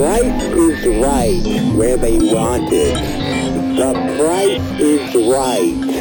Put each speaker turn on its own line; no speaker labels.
price is right where they want it. The price is right.